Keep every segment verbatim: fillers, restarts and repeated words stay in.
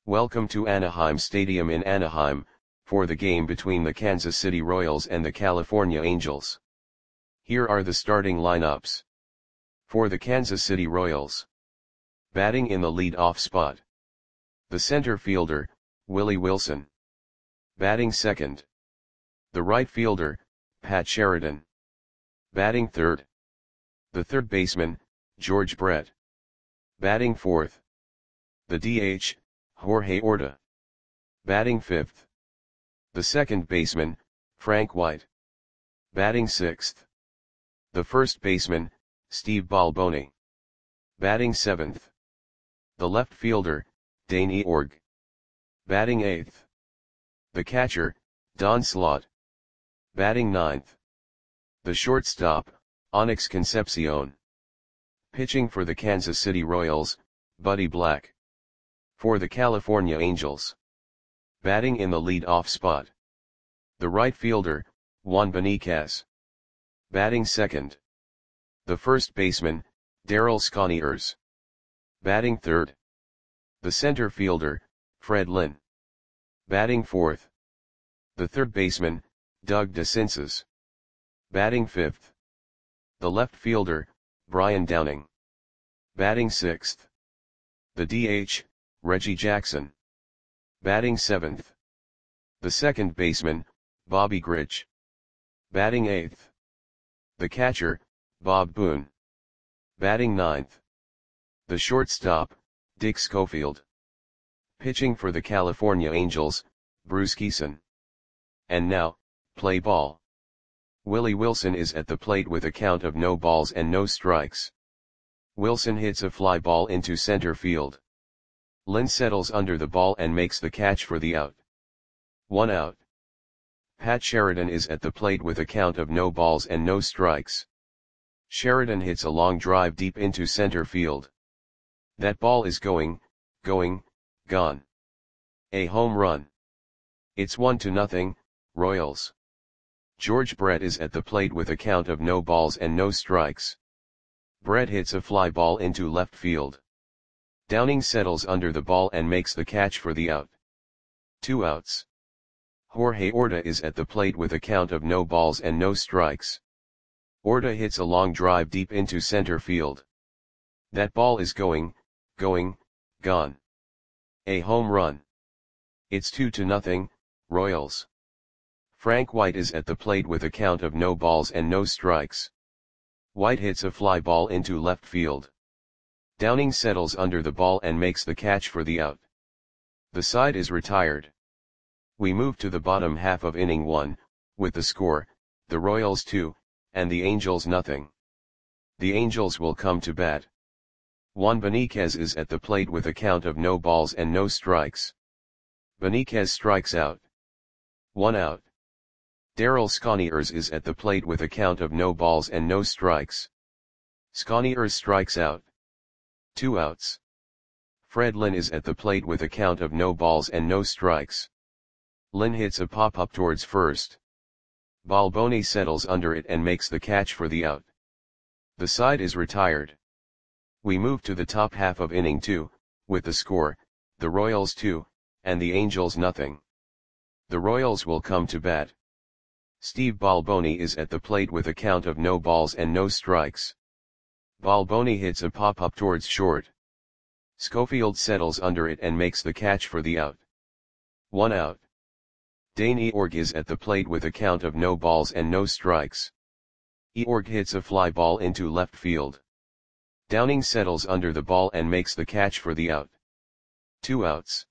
Welcome to Anaheim Stadium in Anaheim, for the game between the Kansas City Royals and the California Angels. Here are the starting lineups. For the Kansas City Royals. Batting in the lead-off spot. The center fielder, Willie Wilson. Batting second. The right fielder, Pat Sheridan. Batting third. The third baseman, George Brett. Batting fourth. The D H, Jorge Orta. Batting fifth. The second baseman, Frank White. Batting sixth. The first baseman, Steve Balboni. Batting seventh. The left fielder, Dane Eorg. Batting eighth. The catcher, Don Slaught. Batting ninth. The shortstop, Onyx Concepcion. Pitching for the Kansas City Royals, Buddy Black. For the California Angels. Batting in the lead-off spot. The right fielder, Juan Beniquez. Batting second. The first baseman, Darryl Sconiers. Batting third. The center fielder, Fred Lynn. Batting fourth. The third baseman, Doug DeCinces. Batting fifth. The left fielder, Brian Downing. Batting sixth. The D H, Reggie Jackson. Batting seventh. The second baseman, Bobby Grich. Batting eighth. The catcher, Bob Boone. Batting ninth. The shortstop, Dick Schofield. Pitching for the California Angels, Bruce Kison. And now, play ball. Willie Wilson is at the plate with a count of no balls and no strikes. Wilson hits a fly ball into center field. Lynn settles under the ball and makes the catch for the out. One out. Pat Sheridan is at the plate with a count of no balls and no strikes. Sheridan hits a long drive deep into center field. That ball is going, going, gone. A home run. It's one to nothing, Royals. George Brett is at the plate with a count of no balls and no strikes. Brett hits a fly ball into left field. Downing settles under the ball and makes the catch for the out. Two outs. Jorge Orta is at the plate with a count of no balls and no strikes. Orta hits a long drive deep into center field. That ball is going, going, gone. A home run. It's two to nothing, Royals. Frank White is at the plate with a count of no balls and no strikes. White hits a fly ball into left field. Downing settles under the ball and makes the catch for the out. The side is retired. We move to the bottom half of inning one, with the score, the Royals two, and the Angels nothing. The Angels will come to bat. Juan Beniquez is at the plate with a count of no balls and no strikes. Beniquez strikes out. One out. Darryl Sconiers is at the plate with a count of no balls and no strikes. Sconiers strikes out. Two outs. Fred Lynn is at the plate with a count of no balls and no strikes. Lynn hits a pop-up towards first. Balboni settles under it and makes the catch for the out. The side is retired. We move to the top half of inning two, with the score, the Royals two, and the Angels nothing. The Royals will come to bat. Steve Balboni is at the plate with a count of no balls and no strikes. Balboni hits a pop-up towards short. Schofield settles under it and makes the catch for the out. One out. Dane Eorg is at the plate with a count of no balls and no strikes. Eorg hits a fly ball into left field. Downing settles under the ball and makes the catch for the out. Two outs.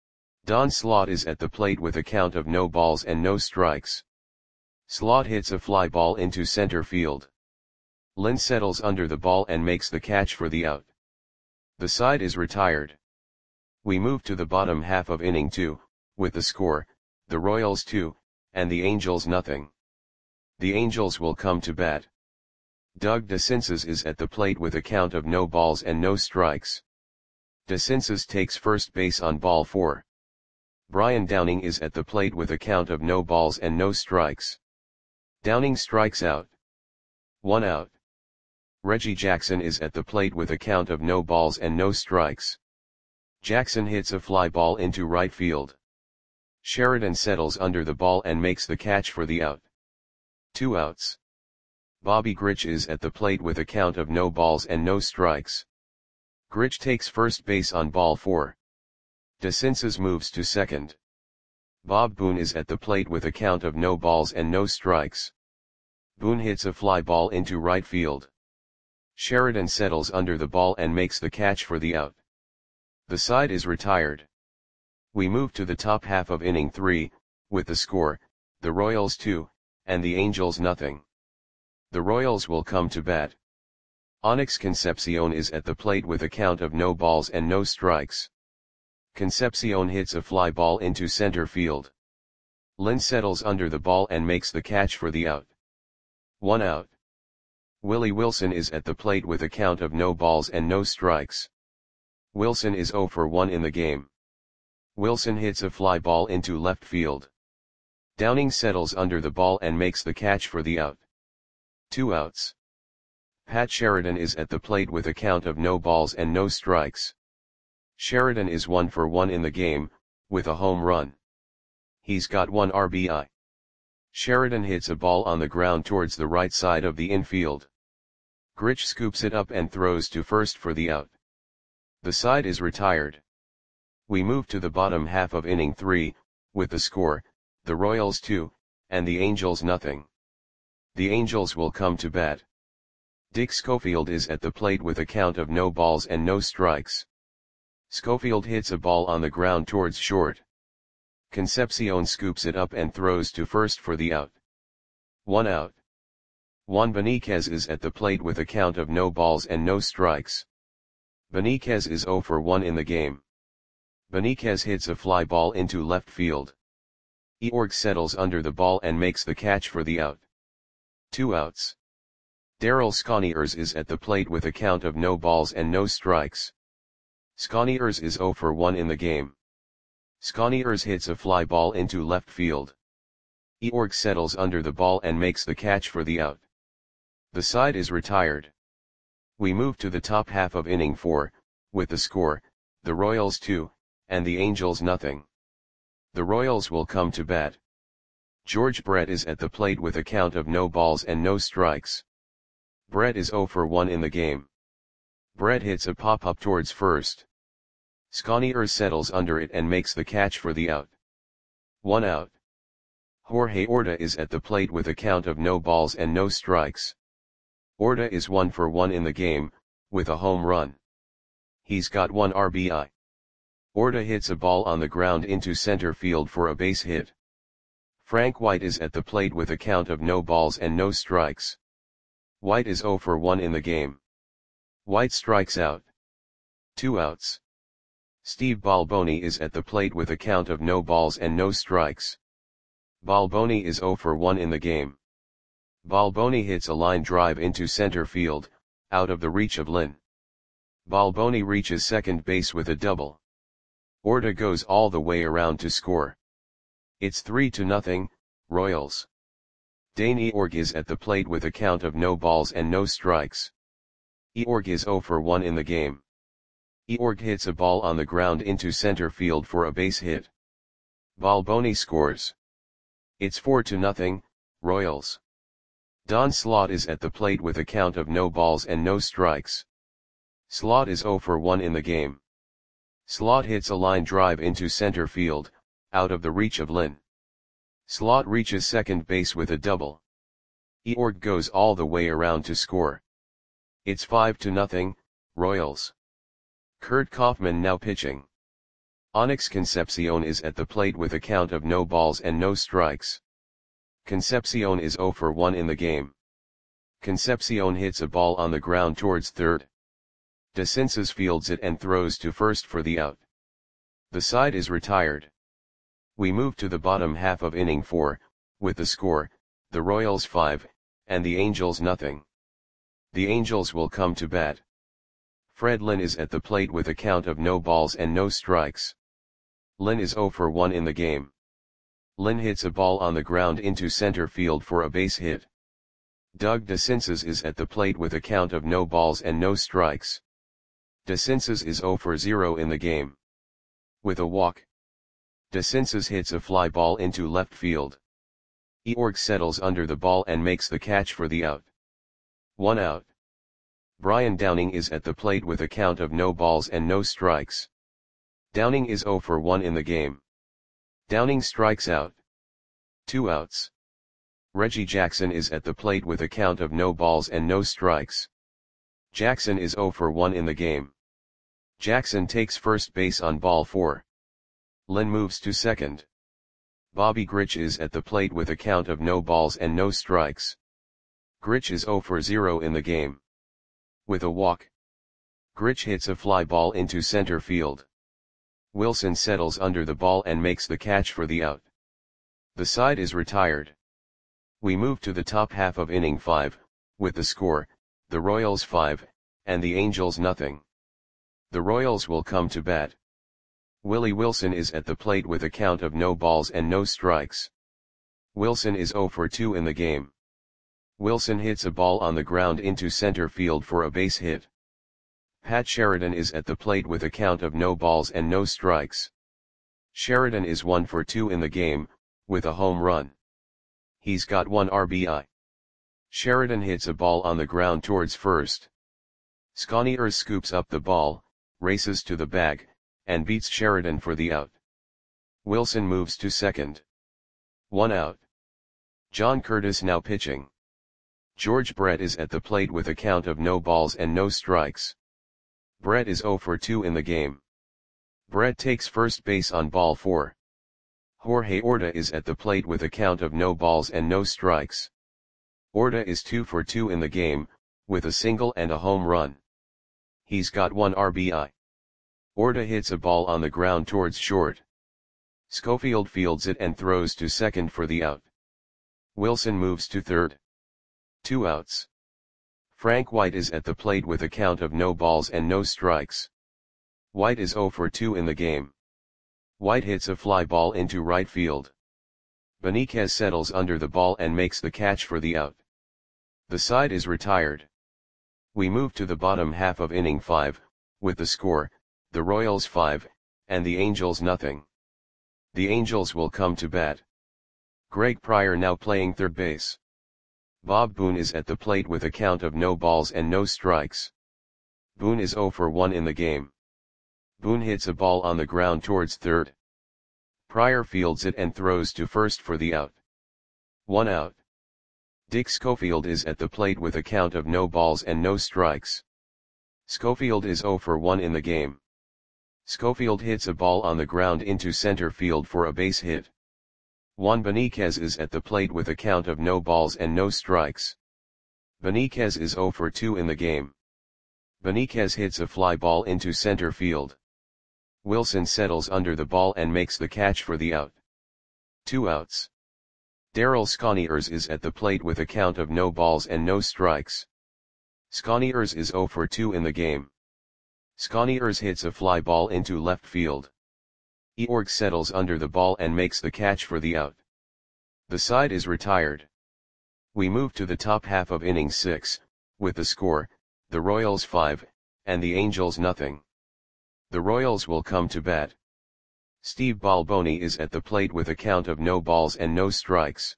Don Slaught is at the plate with a count of no balls and no strikes. Slaught hits a fly ball into center field. Lynn settles under the ball and makes the catch for the out. The side is retired. We move to the bottom half of inning two, with the score, the Royals two, and the Angels nothing. The Angels will come to bat. Doug DeCinces is at the plate with a count of no balls and no strikes. DeCinces takes first base on ball four. Brian Downing is at the plate with a count of no balls and no strikes. Downing strikes out. One out. Reggie Jackson is at the plate with a count of no balls and no strikes. Jackson hits a fly ball into right field. Sheridan settles under the ball and makes the catch for the out. Two outs. Bobby Grich is at the plate with a count of no balls and no strikes. Grich takes first base on ball four. DeCinces moves to second. Bob Boone is at the plate with a count of no balls and no strikes. Boone hits a fly ball into right field. Sheridan settles under the ball and makes the catch for the out. The side is retired. We move to the top half of inning three, with the score, the Royals two, and the Angels nothing. The Royals will come to bat. Onyx Concepcion is at the plate with a count of no balls and no strikes. Concepcion hits a fly ball into center field. Lynn settles under the ball and makes the catch for the out. One out. Willie Wilson is at the plate with a count of no balls and no strikes. Wilson is oh for one in the game. Wilson hits a fly ball into left field. Downing settles under the ball and makes the catch for the out. Two outs. Pat Sheridan is at the plate with a count of no balls and no strikes. Sheridan is one for one in the game, with a home run. He's got one R B I. Sheridan hits a ball on the ground towards the right side of the infield. Grich scoops it up and throws to first for the out. The side is retired. We move to the bottom half of inning three, with the score, the Royals two, and the Angels nothing. The Angels will come to bat. Dick Schofield is at the plate with a count of no balls and no strikes. Schofield hits a ball on the ground towards short. Concepcion scoops it up and throws to first for the out. One out. Juan Beniquez is at the plate with a count of no balls and no strikes. Beniquez is oh for one in the game. Beniquez hits a fly ball into left field. Eorg settles under the ball and makes the catch for the out. Two outs. Darryl Sconiers is at the plate with a count of no balls and no strikes. Sconiers is oh for one in the game. Sconiers hits a fly ball into left field. Eorg settles under the ball and makes the catch for the out. The side is retired. We move to the top half of inning four, with the score, the Royals two, and the Angels nothing. The Royals will come to bat. George Brett is at the plate with a count of no balls and no strikes. Brett is oh for one in the game. Brett hits a pop-up towards first. Sconiers settles under it and makes the catch for the out. One out. Jorge Orta is at the plate with a count of no balls and no strikes. Orta is one for one in the game, with a home run. He's got one R B I. Orta hits a ball on the ground into center field for a base hit. Frank White is at the plate with a count of no balls and no strikes. White is oh for one in the game. White strikes out. Two outs. Steve Balboni is at the plate with a count of no balls and no strikes. Balboni is oh for one in the game. Balboni hits a line drive into center field, out of the reach of Lynn. Balboni reaches second base with a double. Orta goes all the way around to score. It's three to nothing, Royals. Dane Eorg is at the plate with a count of no balls and no strikes. Eorg is oh for one in the game. Eorg hits a ball on the ground into center field for a base hit. Balboni scores. It's four to nothing, Royals. Don Slaught is at the plate with a count of no balls and no strikes. Slaught is oh for one in the game. Slaught hits a line drive into center field, out of the reach of Lynn. Slaught reaches second base with a double. Eorg goes all the way around to score. It's five to nothing, Royals. Kurt Kaufman now pitching. Onyx Concepcion is at the plate with a count of no balls and no strikes. Concepcion is oh for one in the game. Concepcion hits a ball on the ground towards third. DeCinces fields it and throws to first for the out. The side is retired. We move to the bottom half of inning four, with the score, the Royals five, and the Angels nothing. The Angels will come to bat. Fred Lynn is at the plate with a count of no balls and no strikes. Lynn is oh for one in the game. Lynn hits a ball on the ground into center field for a base hit. Doug DeCinces is at the plate with a count of no balls and no strikes. DeCinces is oh for zero in the game. With a walk, De Cinces hits a fly ball into left field. Eorg settles under the ball and makes the catch for the out. One out. Brian Downing is at the plate with a count of no balls and no strikes. Downing is zero for one in the game. Downing strikes out. Two outs. Reggie Jackson is at the plate with a count of no balls and no strikes. Jackson is zero for one in the game. Jackson takes first base on ball four. Lynn moves to second. Bobby Grich is at the plate with a count of no balls and no strikes. Grich is zero for zero in the game. With a walk, Grich hits a fly ball into center field. Wilson settles under the ball and makes the catch for the out. The side is retired. We move to the top half of inning five, with the score, the Royals five, and the Angels nothing. The Royals will come to bat. Willie Wilson is at the plate with a count of no balls and no strikes. Wilson is zero for two in the game. Wilson hits a ball on the ground into center field for a base hit. Pat Sheridan is at the plate with a count of no balls and no strikes. Sheridan is one for two in the game, with a home run. He's got one R B I. Sheridan hits a ball on the ground towards first. Sconiers scoops up the ball, races to the bag, and beats Sheridan for the out. Wilson moves to second. One out. John Curtis now pitching. George Brett is at the plate with a count of no balls and no strikes. Brett is zero for two in the game. Brett takes first base on ball four. Jorge Orta is at the plate with a count of no balls and no strikes. Orta is two for two in the game, with a single and a home run. He's got one R B I. Orta hits a ball on the ground towards short. Schofield fields it and throws to second for the out. Wilson moves to third. Two outs. Frank White is at the plate with a count of no balls and no strikes. White is zero for two in the game. White hits a fly ball into right field. Beniquez settles under the ball and makes the catch for the out. The side is retired. We move to the bottom half of inning five, with the score, the Royals five, and the Angels nothing. The Angels will come to bat. Greg Pryor now playing third base. Bob Boone is at the plate with a count of no balls and no strikes. Boone is zero for one in the game. Boone hits a ball on the ground towards third. Pryor fields it and throws to first for the out. One out. Dick Schofield is at the plate with a count of no balls and no strikes. Schofield is zero for one in the game. Schofield hits a ball on the ground into center field for a base hit. Juan Beniquez is at the plate with a count of no balls and no strikes. Beniquez is zero for two in the game. Beniquez hits a fly ball into center field. Wilson settles under the ball and makes the catch for the out. Two outs. Darryl Sconiers is at the plate with a count of no balls and no strikes. Sconiers is zero for two in the game. Sconiers hits a fly ball into left field. Eorg settles under the ball and makes the catch for the out. The side is retired. We move to the top half of inning six, with the score, the Royals five, and the Angels nothing. The Royals will come to bat. Steve Balboni is at the plate with a count of no balls and no strikes.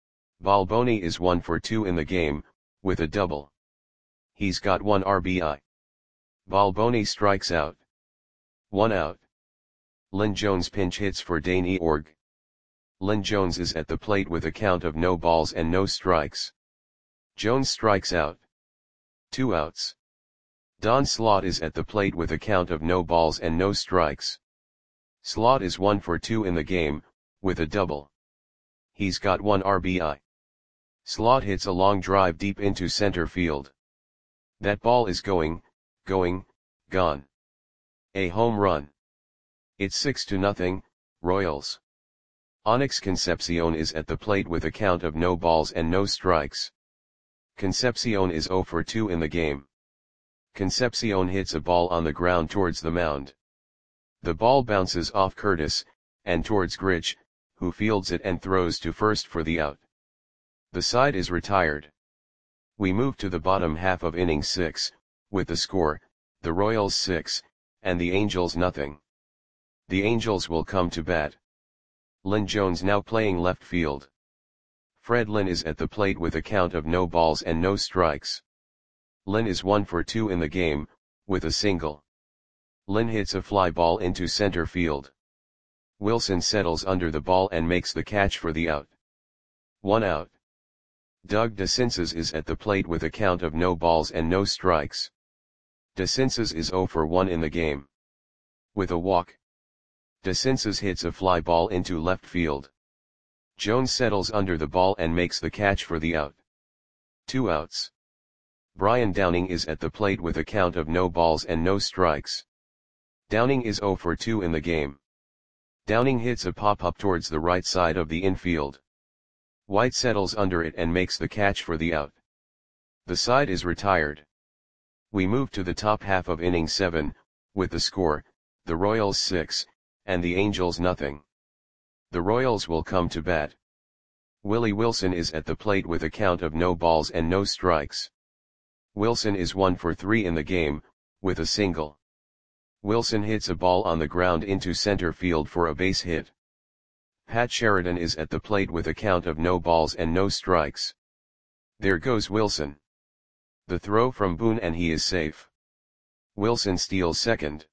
Balboni is one for two in the game, with a double. He's got one R B I. Balboni strikes out. One out. Lynn Jones pinch hits for Dane Eorg. Lynn Jones is at the plate with a count of no balls and no strikes. Jones strikes out. Two outs. Don Slaught is at the plate with a count of no balls and no strikes. Slaught is one for two in the game, with a double. He's got one R B I. Slaught hits a long drive deep into center field. That ball is going, going, gone. A home run. It's six to nothing, Royals. Onyx Concepcion is at the plate with a count of no balls and no strikes. Concepcion is zero for two in the game. Concepcion hits a ball on the ground towards the mound. The ball bounces off Curtis, and towards Grich, who fields it and throws to first for the out. The side is retired. We move to the bottom half of inning six, with the score, the Royals six, and the Angels nothing. The Angels will come to bat. Lynn Jones now playing left field. Fred Lynn is at the plate with a count of no balls and no strikes. Lynn is one for two in the game, with a single. Lynn hits a fly ball into center field. Wilson settles under the ball and makes the catch for the out. One out. Doug DeCinces is at the plate with a count of no balls and no strikes. DeCinces is zero for one in the game. With a walk, DeCinces hits a fly ball into left field. Jones settles under the ball and makes the catch for the out. Two outs. Brian Downing is at the plate with a count of no balls and no strikes. Downing is zero for two in the game. Downing hits a pop-up towards the right side of the infield. White settles under it and makes the catch for the out. The side is retired. We move to the top half of inning seven, with the score, the Royals six, and the Angels nothing. The Royals will come to bat. Willie Wilson is at the plate with a count of no balls and no strikes. Wilson is one for three in the game, with a single. Wilson hits a ball on the ground into center field for a base hit. Pat Sheridan is at the plate with a count of no balls and no strikes. There goes Wilson. The throw from Boone and he is safe. Wilson steals second.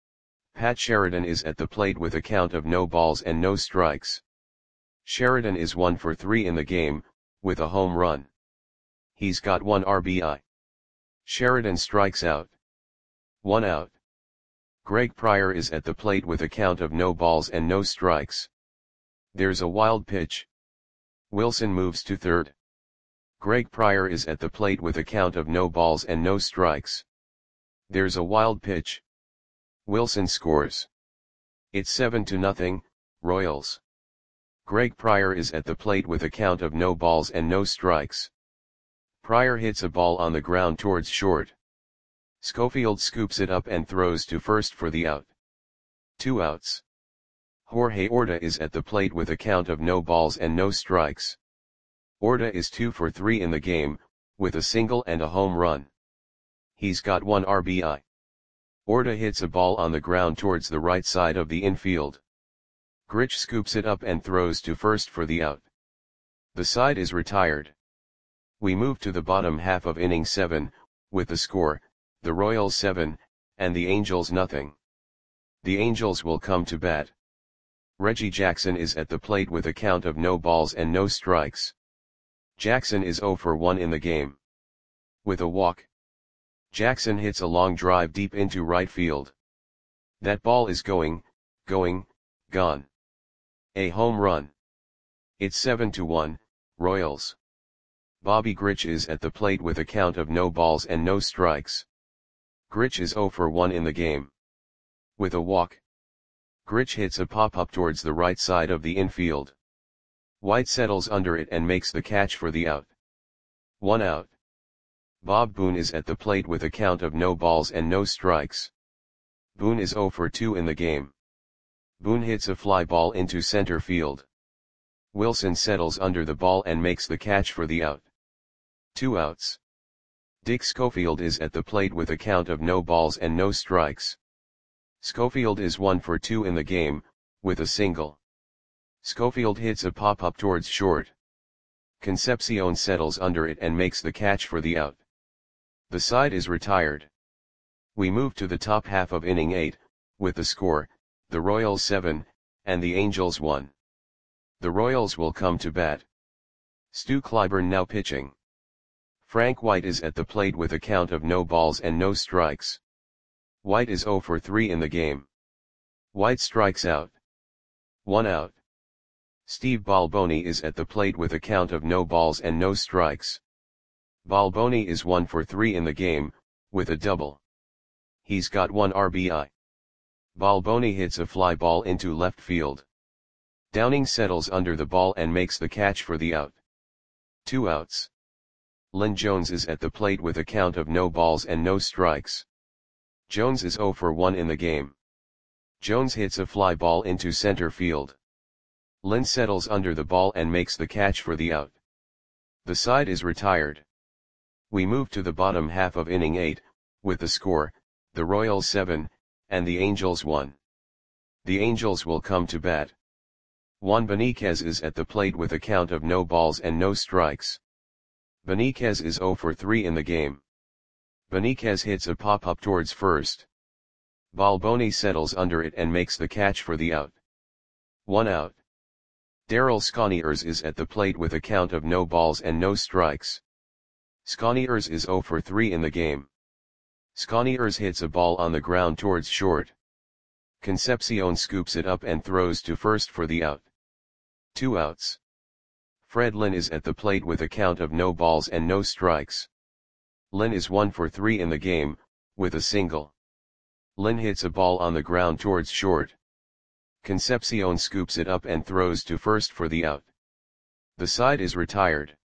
Pat Sheridan is at the plate with a count of no balls and no strikes. Sheridan is one for three in the game, with a home run. He's got one R B I. Sheridan strikes out. One out. Greg Pryor is at the plate with a count of no balls and no strikes. There's a wild pitch. Wilson moves to third. Greg Pryor is at the plate with a count of no balls and no strikes. There's a wild pitch. Wilson scores. It's seven to nothing, Royals. Greg Pryor is at the plate with a count of no balls and no strikes. Pryor hits a ball on the ground towards short. Schofield scoops it up and throws to first for the out. Two outs. Jorge Orta is at the plate with a count of no balls and no strikes. Orta is two for three in the game, with a single and a home run. He's got one R B I. Orta hits a ball on the ground towards the right side of the infield. Grich scoops it up and throws to first for the out. The side is retired. We move to the bottom half of inning seven, with the score, the Royals seven, and the Angels nothing. The Angels will come to bat. Reggie Jackson is at the plate with a count of no balls and no strikes. Jackson is zero for one in the game. With a walk, Jackson hits a long drive deep into right field. That ball is going, going, gone. A home run. It's seven to one, Royals. Bobby Grich is at the plate with a count of no balls and no strikes. Grich is zero for one in the game. With a walk, Grich hits a pop-up towards the right side of the infield. White settles under it and makes the catch for the out. One out. Bob Boone is at the plate with a count of no balls and no strikes. Boone is zero for two in the game. Boone hits a fly ball into center field. Wilson settles under the ball and makes the catch for the out. Two outs. Dick Schofield is at the plate with a count of no balls and no strikes. Schofield is one for two in the game, with a single. Schofield hits a pop-up towards short. Concepcion settles under it and makes the catch for the out. The side is retired. We move to the top half of inning eight, with the score, the Royals seven, and the Angels one. The Royals will come to bat. Stu Clyburn now pitching. Frank White is at the plate with a count of no balls and no strikes. White is zero for three in the game. White strikes out. One out. Steve Balboni is at the plate with a count of no balls and no strikes. Balboni is one for three in the game, with a double. He's got one R B I. Balboni hits a fly ball into left field. Downing settles under the ball and makes the catch for the out. Two outs. Lynn Jones is at the plate with a count of no balls and no strikes. Jones is zero for one in the game. Jones hits a fly ball into center field. Lynn settles under the ball and makes the catch for the out. The side is retired. We move to the bottom half of inning eight, with the score, the Royals seven, and the Angels one. The Angels will come to bat. Juan Beniquez is at the plate with a count of no balls and no strikes. Beniquez is zero for three in the game. Beniquez hits a pop-up towards first. Balboni settles under it and makes the catch for the out. One out. Darryl Sconiers is at the plate with a count of no balls and no strikes. Sconiers is zero for three in the game. Sconiers hits a ball on the ground towards short. Concepcion scoops it up and throws to first for the out. Two outs. Fred Lynn is at the plate with a count of no balls and no strikes. Lynn is one for three in the game, with a single. Lynn hits a ball on the ground towards short. Concepcion scoops it up and throws to first for the out. The side is retired.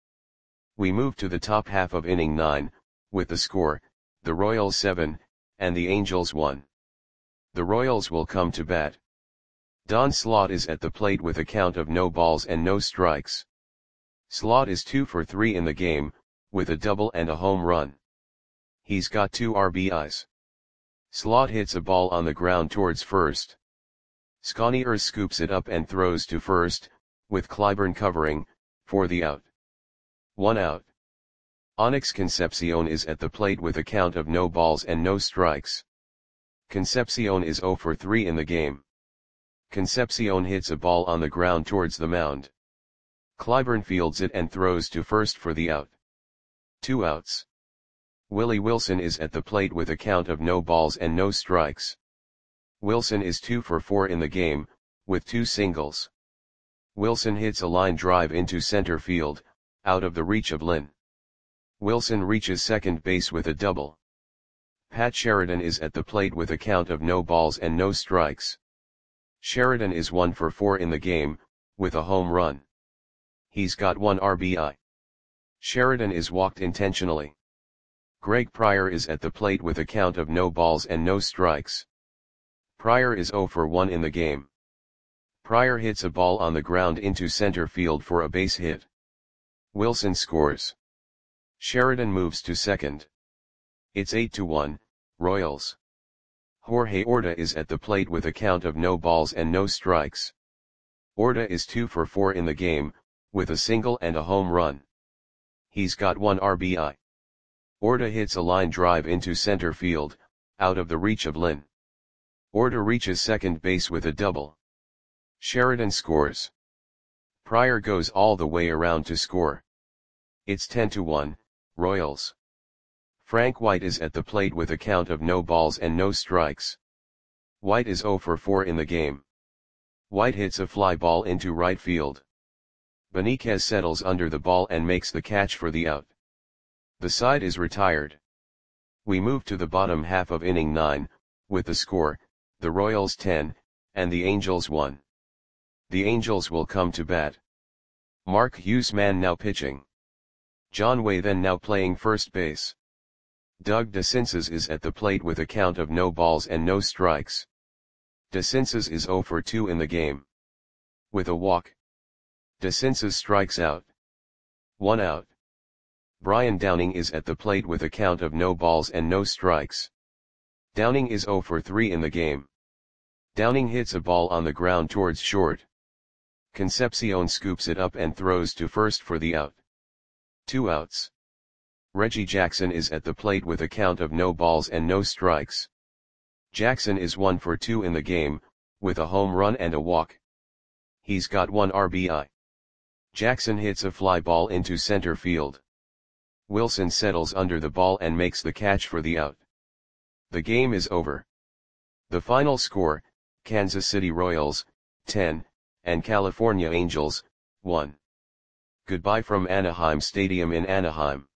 We move to the top half of inning nine, with the score, the Royals seven, and the Angels one. The Royals will come to bat. Don Slaught is at the plate with a count of no balls and no strikes. Slaught is two for three in the game, with a double and a home run. He's got two R B Is. Slaught hits a ball on the ground towards first. Sconiers scoops it up and throws to first, with Clyburn covering, for the out. One out. Onyx Concepcion is at the plate with a count of no balls and no strikes. Concepcion is zero for three in the game. Concepcion hits a ball on the ground towards the mound. Clyburn fields it and throws to first for the out. Two outs. Willie Wilson is at the plate with a count of no balls and no strikes. Wilson is two for four in the game, with two singles. Wilson hits a line drive into center field, out of the reach of Lynn. Wilson reaches second base with a double. Pat Sheridan is at the plate with a count of no balls and no strikes. Sheridan is one for four in the game, with a home run. He's got one R B I. Sheridan is walked intentionally. Greg Pryor is at the plate with a count of no balls and no strikes. Pryor is zero for one in the game. Pryor hits a ball on the ground into center field for a base hit. Wilson scores. Sheridan moves to second. It's eight to one, Royals. Jorge Orta is at the plate with a count of no balls and no strikes. Orta is two for four in the game, with a single and a home run. He's got one R B I. Orta hits a line drive into center field, out of the reach of Lynn. Orta reaches second base with a double. Sheridan scores. Pryor goes all the way around to score. It's ten to one, Royals. Frank White is at the plate with a count of no balls and no strikes. White is zero for four in the game. White hits a fly ball into right field. Beniquez settles under the ball and makes the catch for the out. The side is retired. We move to the bottom half of inning nine, with the score, the Royals ten, and the Angels one. The Angels will come to bat. Mark Huseman now pitching. John Way then now playing first base. Doug DeCinces is at the plate with a count of no balls and no strikes. DeCinces is zero for two in the game. With a walk. DeCinces strikes out. One out. Brian Downing is at the plate with a count of no balls and no strikes. Downing is zero for three in the game. Downing hits a ball on the ground towards short. Concepcion scoops it up and throws to first for the out. Two outs. Reggie Jackson is at the plate with a count of no balls and no strikes. Jackson is one for two in the game, with a home run and a walk. He's got one R B I. Jackson hits a fly ball into center field. Wilson settles under the ball and makes the catch for the out. The game is over. The final score, Kansas City Royals, ten, and California Angels, one. Goodbye from Anaheim Stadium in Anaheim.